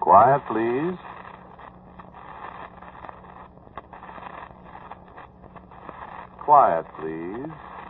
Quiet, please. Quiet, please.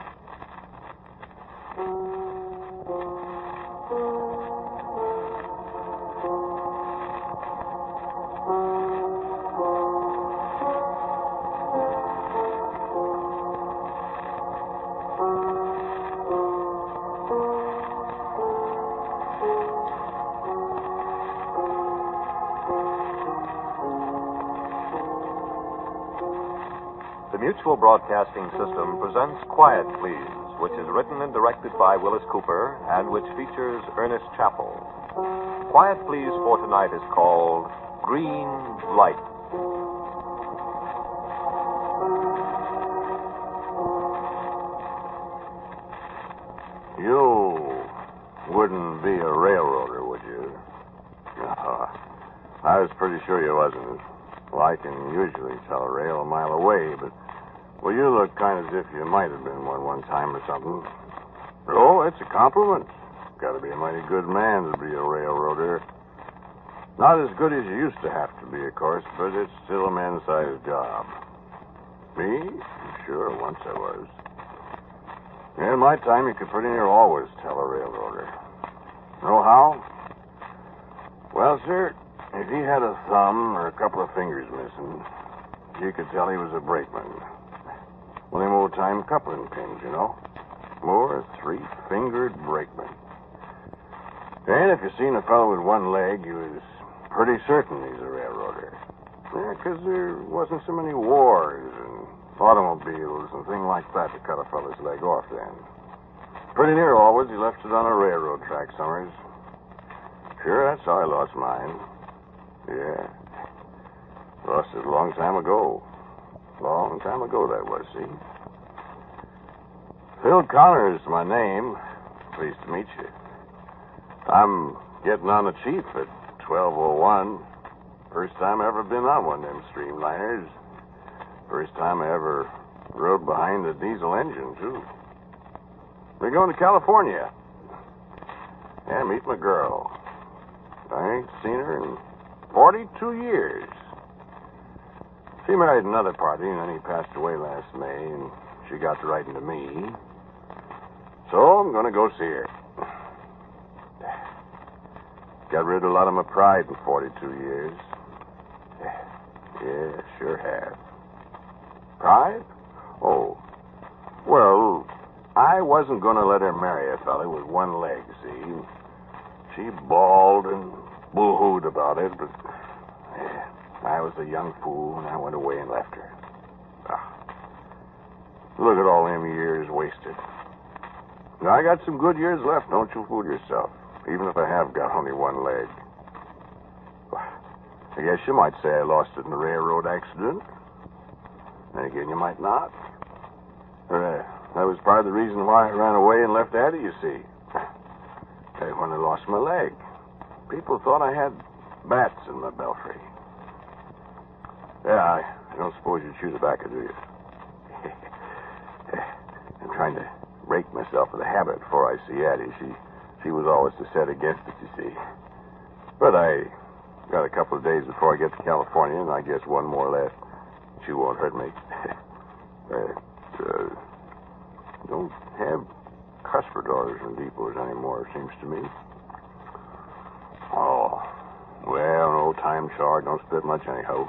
The Mutual Broadcasting System presents Quiet, Please, which is written and directed by Willis Cooper and which features Ernest Chappell. Quiet, Please for tonight is called Green Light. You wouldn't be a railroader, would you? No, I was pretty sure you wasn't. Well, I can usually tell a rail a mile away, but, well, you look kind of as if you might have been one time or something. Oh, it's a compliment. Got to be a mighty good man to be a railroader. Not as good as you used to have to be, of course, but it's still a man-sized job. Me? Sure, once I was. In my time, you could pretty near always tell a railroader. Know how? Well, sir, if he had a thumb or a couple of fingers missing, you could tell he was a brakeman. One of them old-time coupling pins, you know. More three-fingered brakeman. And if you seen a fellow with one leg, you was pretty certain he's a railroader. Yeah, 'cause there wasn't so many wars and automobiles and things like that to cut a fellow's leg off then. Pretty near always he left it on a railroad track summers. Sure, that's how I lost mine. Yeah. Lost it a long time ago. Long time ago that was, see? Phil Connor's my name. Pleased to meet you. I'm getting on the chief at 12:01. First time I ever been on one of them streamliners. First time I ever rode behind a diesel engine, too. We're going to California. Yeah, meet my girl. I ain't seen her in 42 years. She married another party, and then he passed away last May, and she got to writing to me. So I'm going to go see her. Got rid of a lot of my pride in 42 years. Yeah, sure have. Pride? Oh. Well, I wasn't going to let her marry a fella with one leg, see? She bawled and boo-hooed about it, but I was a young fool, and I went away and left her. Look at all them years wasted. Now, I got some good years left, don't you fool yourself, even if I have got only one leg. I guess you might say I lost it in a railroad accident. Then again, you might not. That was part of the reason why I ran away and left Addie, you see. When I lost my leg, people thought I had bats in my belfry. Yeah, I don't suppose you chew tobacco, do you? I'm trying to break myself of the habit before I see Addie. She was always to set against it, you see. But I got a couple of days before I get to California, and I guess one more left. She won't hurt me. Don't have cuspidors in depots anymore, it seems to me. Oh, well, an old-time char don't spit much anyhow.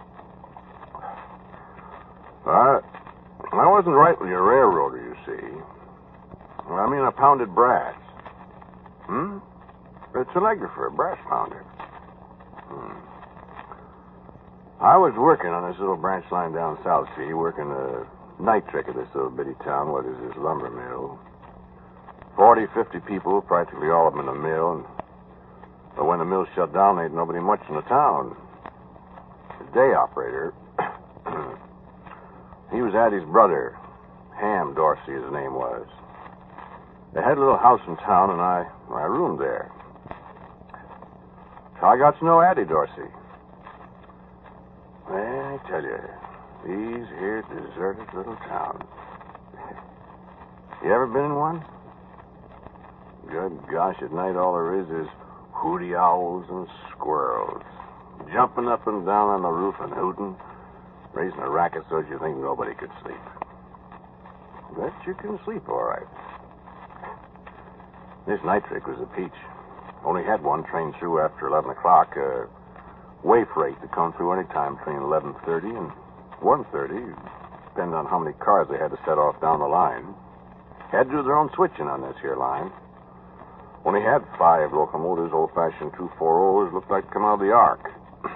I wasn't right with your railroader, you see. I mean, I pounded brass. It's a telegrapher, a brass pounder. I was working on this little branch line down South Sea, working a night trick at this little bitty town, what is this lumber mill. 40, 50 people, practically all of them in the mill. But when the mill shut down, there ain't nobody much in the town. The day operator, he was Addie's brother. Ham Dorsey, his name was. They had a little house in town, and I roomed there. So I got to know Addie Dorsey. Well, I tell you, these here deserted little towns. You ever been in one? Good gosh, at night all there is hooty owls and squirrels. jumping up and down on the roof and hooting, raising a racket so you think nobody could sleep. But you can sleep all right. This night trick was a peach. Only had one train through after 11 o'clock, way freight to come through any time between 11:30 and 1:30, depending on how many cars they had to set off down the line. Had to do their own switching on this here line. Only had 5 locomotives, old-fashioned 240s, looked like to come out of the ark.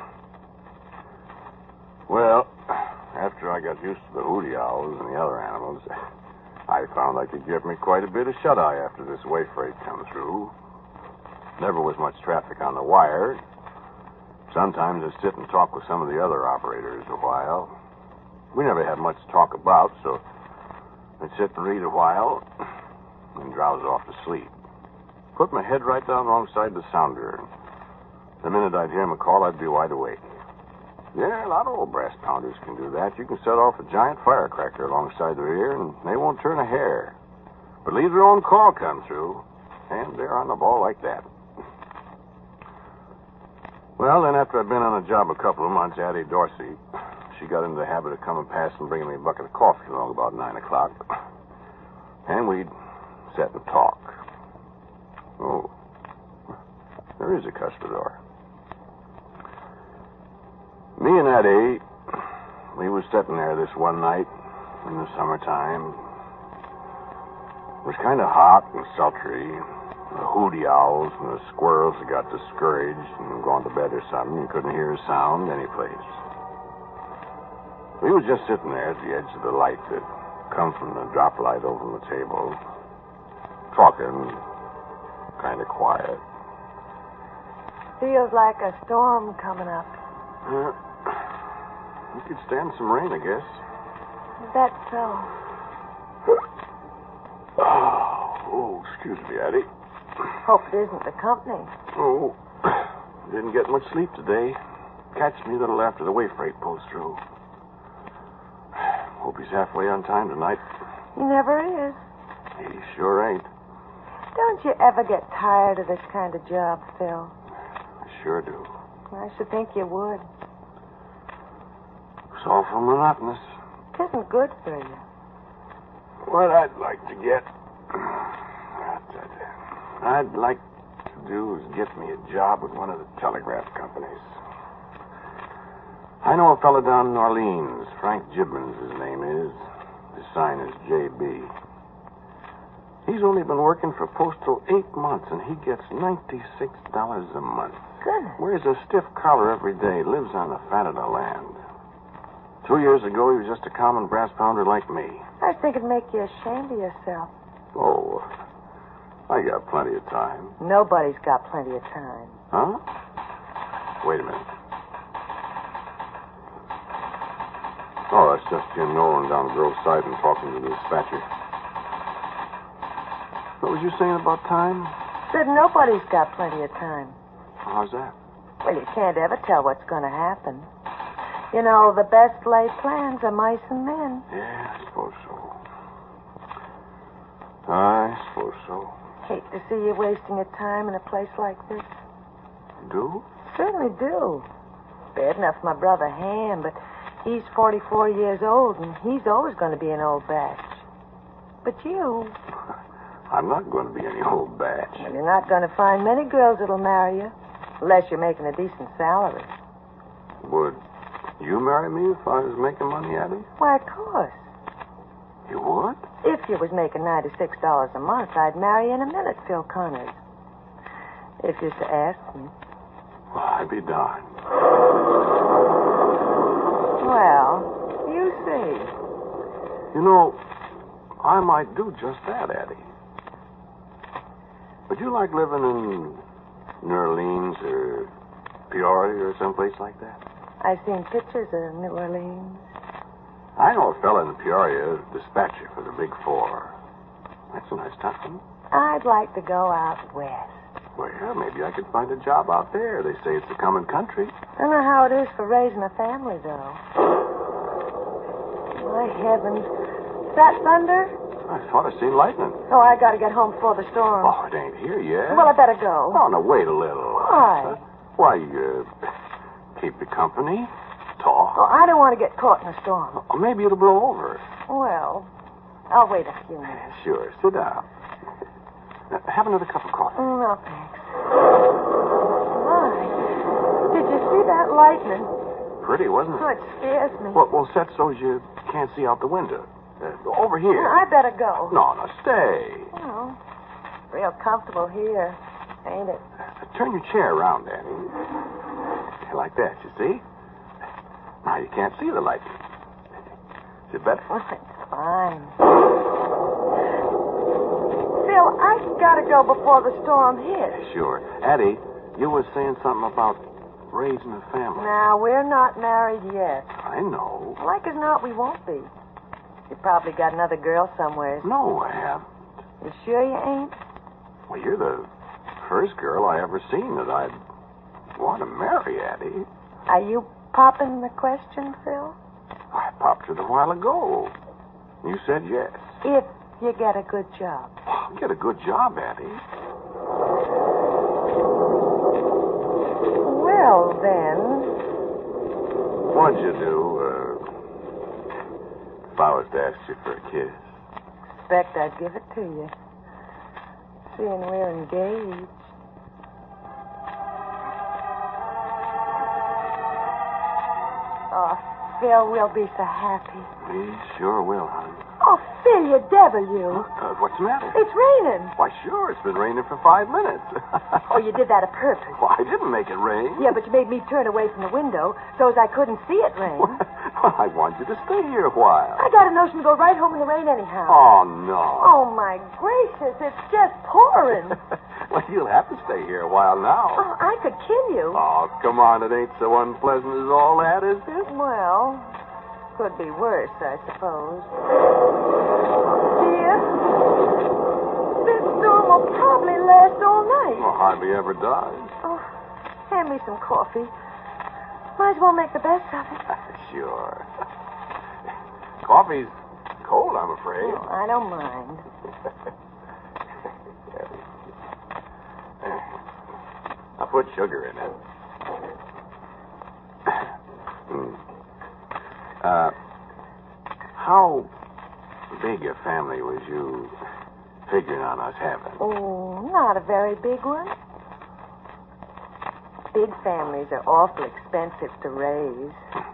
Well, after I got used to the hooty owls and the other animals, I found I could give me quite a bit of shut-eye after this way freight come through. Never was much traffic on the wire. Sometimes I'd sit and talk with some of the other operators a while. We never had much to talk about, so I'd sit and read a while and drowse off to sleep. Put my head right down alongside the sounder. The minute I'd hear him call, I'd be wide awake. Yeah, a lot of old brass pounders can do that. You can set off a giant firecracker alongside their ear, and they won't turn a hair. But leave their own call come through, and they're on the ball like that. Well, then after I'd been on a job a couple of months, Addie Dorsey, she got into the habit of coming past and bringing me a bucket of coffee along about 9 o'clock. And we'd sit and talk. Oh, there is a cuspidor. Me and Addie, we was sitting there this one night in the summertime. It was kind of hot and sultry. The hooty owls and the squirrels had got discouraged and gone to bed or something. You couldn't hear a sound anyplace. We was just sitting there at the edge of the light that come from the drop light over the table, talking, kind of quiet. Feels like a storm coming up. We could stand some rain, I guess. That's so. Oh, excuse me, Addie. Hope it isn't the company. Oh, didn't get much sleep today. Catch me a little after the way freight pulls through. Hope he's halfway on time tonight. He never is. He sure ain't. Don't you ever get tired of this kind of job, Phil? I sure do. I should think you would. It's awful monotonous. It isn't good for you. What I'd like to do is get me a job with one of the telegraph companies. I know a fellow down in Orleans. Frank Gibbons, his name is. His sign is J.B. He's only been working for Postal 8 months, and he gets $96 a month. Goodness. Wears a stiff collar every day, lives on the fat of the land. 2 years ago, he was just a common brass pounder like me. I think it'd make you ashamed of yourself. Oh, I got plenty of time. Nobody's got plenty of time. Huh? Wait a minute. Oh, that's just Jim Nolan down the Grove side and talking to the dispatcher. What was you saying about time? Said nobody's got plenty of time. How's that? Well, you can't ever tell what's going to happen. You know, the best laid plans are mice and men. Yeah, I suppose so. I suppose so. Hate to see you wasting your time in a place like this. Do? Certainly do. Bad enough my brother Ham, but he's 44 years old, and he's always going to be an old batch. But you... I'm not going to be any old batch. Well, you're not going to find many girls that'll marry you, unless you're making a decent salary. Would you marry me if I was making money, Addie? Why, of course. You would? If you was making $96 a month, I'd marry you in a minute, Phil Connors. If you're to ask me. Well, I'd be darned. Well, you see. You know, I might do just that, Addie. Would you like living in New Orleans or Peoria or someplace like that? I've seen pictures of New Orleans. I know a fella in Peoria, dispatcher for the Big Four. That's a nice town. I'd like to go out west. Well, maybe I could find a job out there. They say it's a common country. I don't know how it is for raising a family, though. My heavens. Is that thunder? I thought I seen lightning. Oh, I got to get home before the storm. Oh, it ain't here yet. Well, I better go. Oh, no, wait a little. Why? Why, keep you company. Talk. Oh, I don't want to get caught in a storm. Or maybe it'll blow over. Well, I'll wait a few minutes. Sure. Sit down. Have another cup of coffee. No, thanks. My, did you see that lightning? Pretty, wasn't Oh, it? it scares me. Well, set so you can't see out the window. Over here. I better go. No, stay. Well, real comfortable here, ain't it? Turn your chair around, Danny. Like that, you see? Now you can't see the light. Is it better? Oh, it's fine. Phil, I gotta go before the storm hits. Sure. Addie, you were saying something about raising a family. Now, we're not married yet. I know. Like as not, we won't be. You probably got another girl somewhere. No, I haven't. You sure you ain't? Well, you're the first girl I ever seen that I'd want to marry, Addie. Are you popping the question, Phil? I popped it a while ago. You said yes. If you get a good job. Get a good job, Addie. Well, then. What'd you do, if I was to ask you for a kiss? Expect I'd give it to you. Seeing we're engaged. Oh, Phil, we'll be so happy. We sure will, honey. Oh, Phil, you devil, you. What's the matter? It's raining. Why, sure. It's been raining for 5 minutes. Oh, you did that on purpose. Well, I didn't make it rain. Yeah, but you made me turn away from the window so as I couldn't see it rain. Well, I want you to stay here a while. I got a notion to go right home in the rain anyhow. Oh, no. Oh, my gracious, it's just pouring. Well, you'll have to stay here a while now. Oh, I could kill you. Oh, come on. It ain't so unpleasant as all that, is it? Well, could be worse, I suppose. Dear, this storm will probably last all night. Well, hardly ever does. Oh, hand me some coffee. Might as well make the best of it. Sure. Coffee's cold, I'm afraid. Oh, I don't mind. I'll put sugar in it. How big a family was you figuring on us having? Oh, not a very big one. Big families are awful expensive to raise.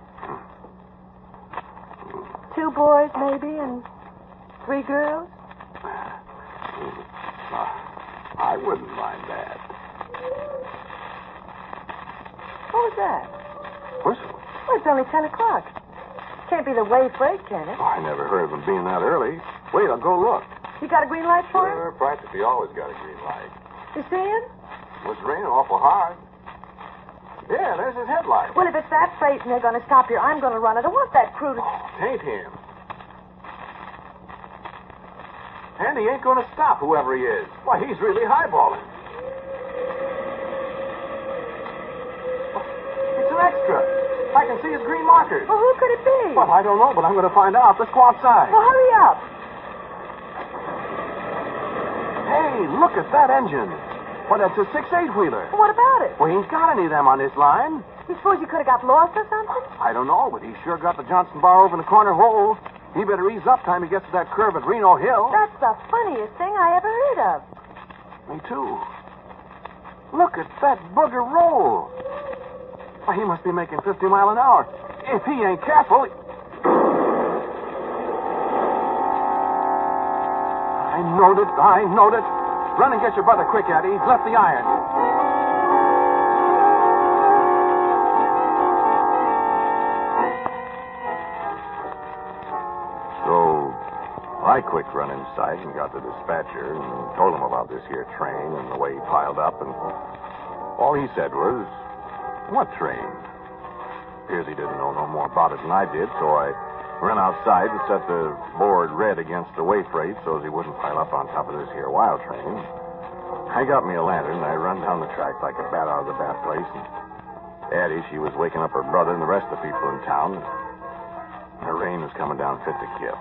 2 boys, maybe, and 3 girls? I wouldn't mind that. What was that? Whistle? Well, it's only 10 o'clock. Can't be the way freight, can it? Oh, I never heard of them being that early. Wait, I'll go look. You got a green light for him? Sure, practically always got a green light. You see him? Well, it's raining awful hard. Yeah, there's his headlight. Well, if it's that freight and they're going to stop here, I'm going to run. I don't want that crew to... Tain't him. And he ain't going to stop, whoever he is. Why, he's really highballing. It's an extra. I can see his green markers. Well, who could it be? Well, I don't know, but I'm going to find out. Let's go outside. Well, hurry up. Hey, look at that engine. Well, that's a 6/8-wheeler. What about it? Well, he ain't got any of them on this line. You suppose you could have got lost or something? I don't know, but he sure got the Johnson bar over in the corner hole. He better ease up time he gets to that curve at Reno Hill. That's the funniest thing I ever heard of. Me too. Look at that booger roll. Why, he must be making 50 miles an hour. If he ain't careful... I knowed it. Run and get your brother quick, Addie. He's left the iron. So, I quick run inside and got the dispatcher and told him about this here train and the way he piled up, and all he said was, "What train?" Appears he didn't know no more about it than I did, so I ran outside and set the board red against the way freight so as he wouldn't pile up on top of this here wild train. I got me a lantern and I run down the track like a bat out of the bat place. And Addie, she was waking up her brother and the rest of the people in town. And the rain was coming down fit to kill.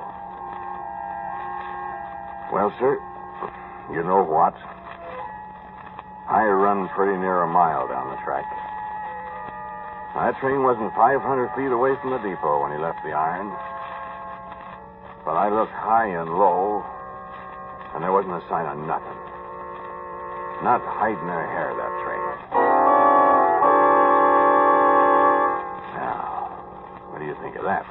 Well, sir, you know what? I run pretty near a mile down the track. That train wasn't 500 feet away from the depot when he left the iron. But I looked high and low, and there wasn't a sign of nothing. Not hiding their hair, that train. Now, what do you think of that?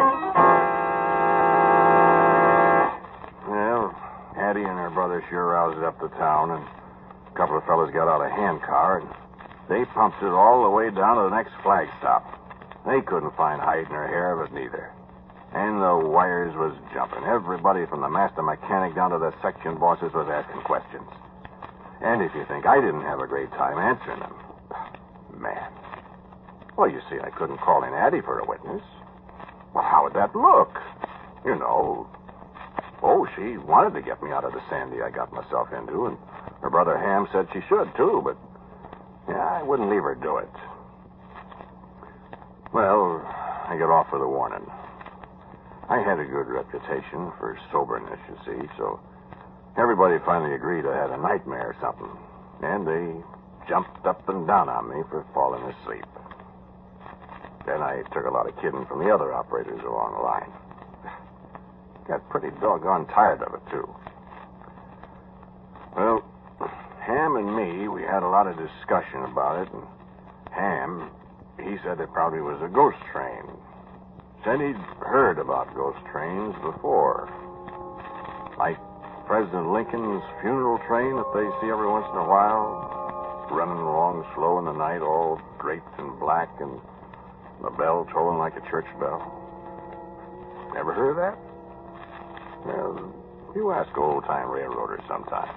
Well, Addie and her brother sure roused it up the town, and a couple of fellas got out a hand car, and they pumped it all the way down to the next flag stop. They couldn't find hide nor hair of it neither. And the wires was jumping. Everybody from the master mechanic down to the section bosses was asking questions. And if you think I didn't have a great time answering them, man. Well, you see, I couldn't call in Addie for a witness. Well, how would that look? You know. Oh, she wanted to get me out of the sandy I got myself into, and her brother Ham said she should, too, but yeah, I wouldn't leave her do it. Well, I got off with a warning. I had a good reputation for soberness, you see, so everybody finally agreed I had a nightmare or something, and they jumped up and down on me for falling asleep. Then I took a lot of kidding from the other operators along the line. Got pretty doggone tired of it, too. Well, Ham and me, we had a lot of discussion about it, and Ham, he said it probably was a ghost train. Said he'd heard about ghost trains before. Like President Lincoln's funeral train that they see every once in a while, running along slow in the night, all draped in black, and the bell tolling like a church bell. Never heard of that? Well, you ask old-time railroaders sometime.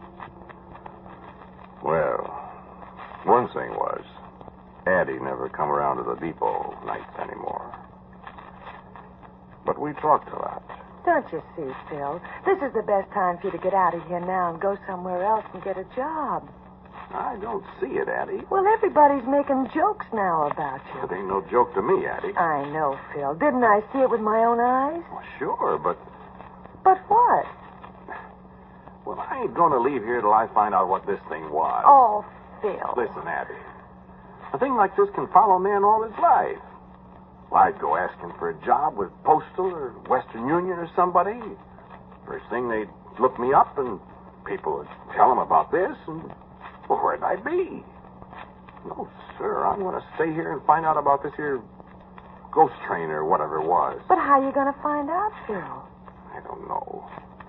Well, one thing was, Addie never come around to the depot nights anymore. But we talked a lot. Don't you see, Phil? This is the best time for you to get out of here now and go somewhere else and get a job. I don't see it, Addie. Well, everybody's making jokes now about you. It ain't no joke to me, Addie. I know, Phil. Didn't I see it with my own eyes? Well, sure, but... But what? Well, I ain't going to leave here till I find out what this thing was. Oh, Phil. Listen, Addie. A thing like this can follow a man all his life. Well, I'd go asking for a job with Postal or Western Union or somebody. First thing, they'd look me up, and people would tell them about this, and, well, where'd I be? No, sir, I'm going to stay here and find out about this here ghost train or whatever it was. But how are you going to find out, Phil? I don't know.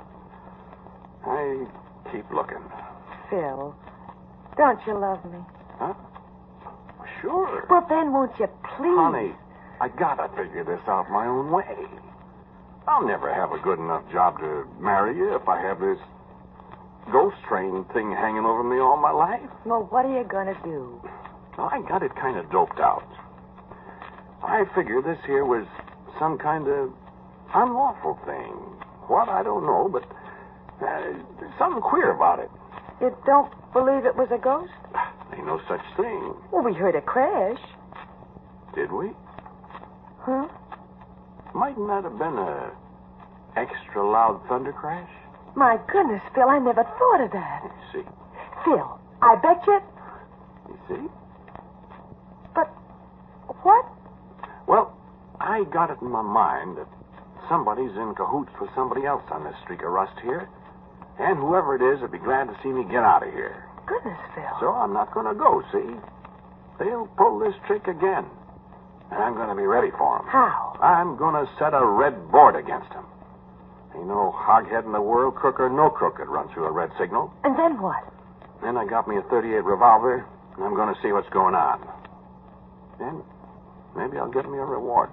I keep looking. Phil, don't you love me? Huh? Sure. Well, then won't you please? Honey, I gotta figure this out my own way. I'll never have a good enough job to marry you if I have this ghost train thing hanging over me all my life. Well, what are you going to do? Well, I got it kind of doped out. I figured this here was some kind of unlawful thing. What, I don't know, but there's something queer about it. You don't believe it was a ghost? Ain't no such thing. Well, we heard a crash. Did we? Huh? Mightn't that have been a extra loud thunder crash? My goodness, Phil, I never thought of that. You see? Phil, I bet you... You see? But what? Well, I got it in my mind that somebody's in cahoots with somebody else on this streak of rust here. And whoever it is would be glad to see me get out of here. Goodness, Phil. So I'm not going to go, see? They'll pull this trick again. And I'm going to be ready for them. How? I'm going to set a red board against them. Ain't no hoghead in the world, crook or no crook, could run through a red signal. And then what? Then I got me a .38 revolver, and I'm going to see what's going on. Then maybe I'll get me a reward.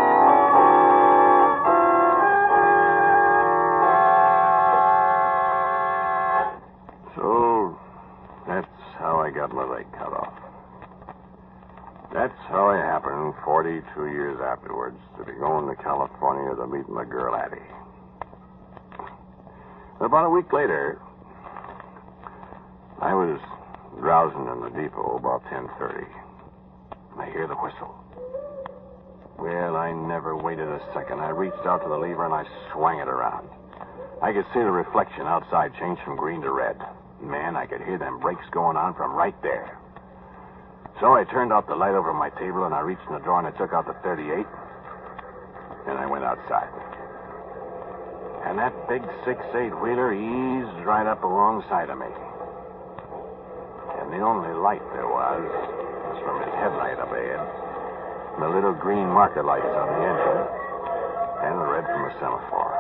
So, that's how I got my leg cut off. That's how it happened 42 years afterwards to be going to California to meet my girl Addie. About a week later, I was drowsing in the depot about 10:30. I hear the whistle. Well, I never waited a second. I reached out to the lever and I swung it around. I could see the reflection outside change from green to red. Man, I could hear them brakes going on from right there. So I turned out the light over my table, and I reached in the drawer, and I took out the .38, and I went outside. And that big 6.8 Wheeler eased right up alongside of me. And the only light there was from his headlight up ahead, and the little green marker lights on the engine, and the red from a semaphore.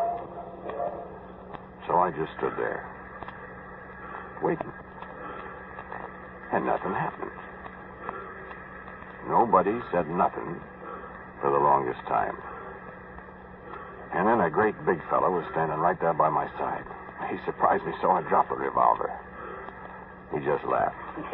So I just stood there, waiting. And nothing happened. Nobody said nothing for the longest time. And then a great big fellow was standing right there by my side. He surprised me so I dropped the revolver. He just laughed.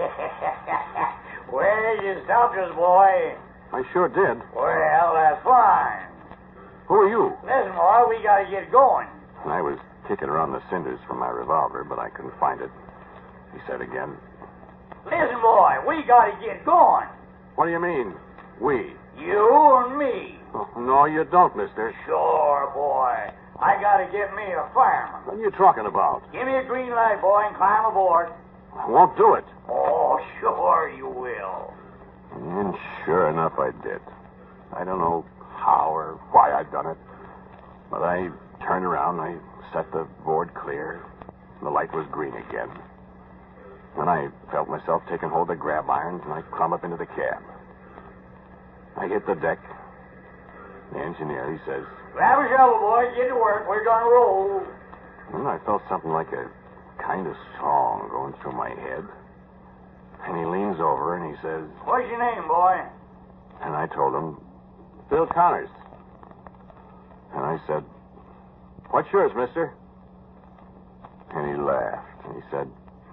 Well, you stopped us, boy. I sure did. Well, that's fine. Who are you? Listen, boy, we gotta get going. And I was kicking around the cinders for my revolver, but I couldn't find it. He said again. Listen, boy, we gotta get going. What do you mean, we? You and me. Oh, no, you don't, mister. Sure, boy. I gotta get me a fireman. What are you talking about? Give me a green light, boy, and climb aboard. I won't do it. Oh, sure you will. And sure enough, I did. I don't know how or why I'd done it, but I turned around, I set the board clear. The light was green again. Then I felt myself taking hold of the grab irons, and I climbed up into the cab. I hit the deck. The engineer, he says, Grab a shovel, boy. Get to work. We're gonna roll. And I felt something like a kind of song going through my head. And he leans over and he says, What's your name, boy? and I told him, Bill Connors. And I said, What's yours, mister? And he laughed, and he said,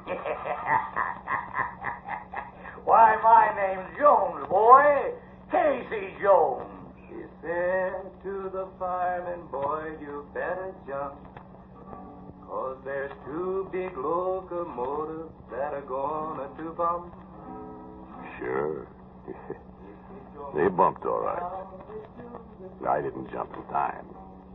Why, my name's Jones, boy. Casey Jones. He said to the fireman, boy, you better jump, 'cause there's two big locomotives that are gonna to bump. Sure. They bumped all right. I didn't jump in time.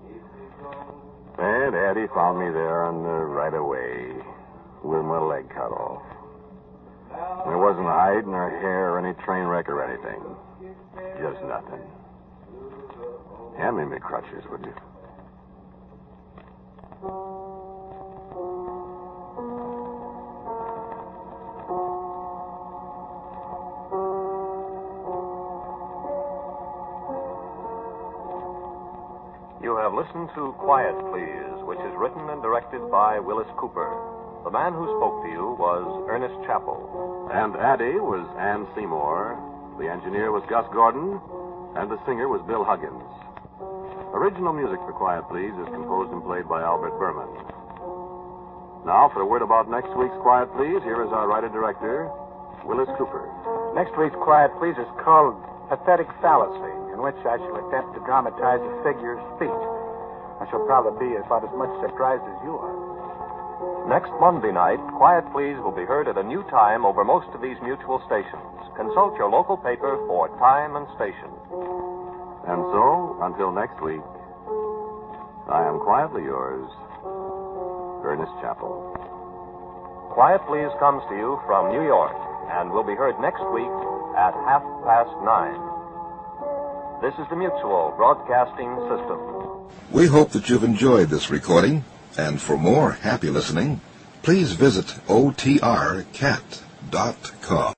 And Addie found me there on the right of way with my leg cut off. There wasn't hide nor hair or any train wreck or anything. Just nothing. Hand me my crutches, would you? You have listened to Quiet Please, which is written and directed by Willis Cooper. The man who spoke to you was Ernest Chappell. And Addie was Ann Seymour. The engineer was Gus Gordon. And the singer was Bill Huggins. Original music for Quiet Please is composed and played by Albert Berman. Now, for a word about next week's Quiet Please, here is our writer-director, Willis Cooper. Next week's Quiet Please is called Pathetic Fallacy, in which I shall attempt to dramatize a figure's speech. I shall probably be about as much surprised as you are. Next Monday night, Quiet Please will be heard at a new time over most of these mutual stations. Consult your local paper for time and station. And so, until next week, I am quietly yours, Ernest Chappell. Quiet Please comes to you from New York and will be heard next week at 9:30. This is the Mutual Broadcasting System. We hope that you've enjoyed this recording, and for more happy listening, please visit otrcat.com.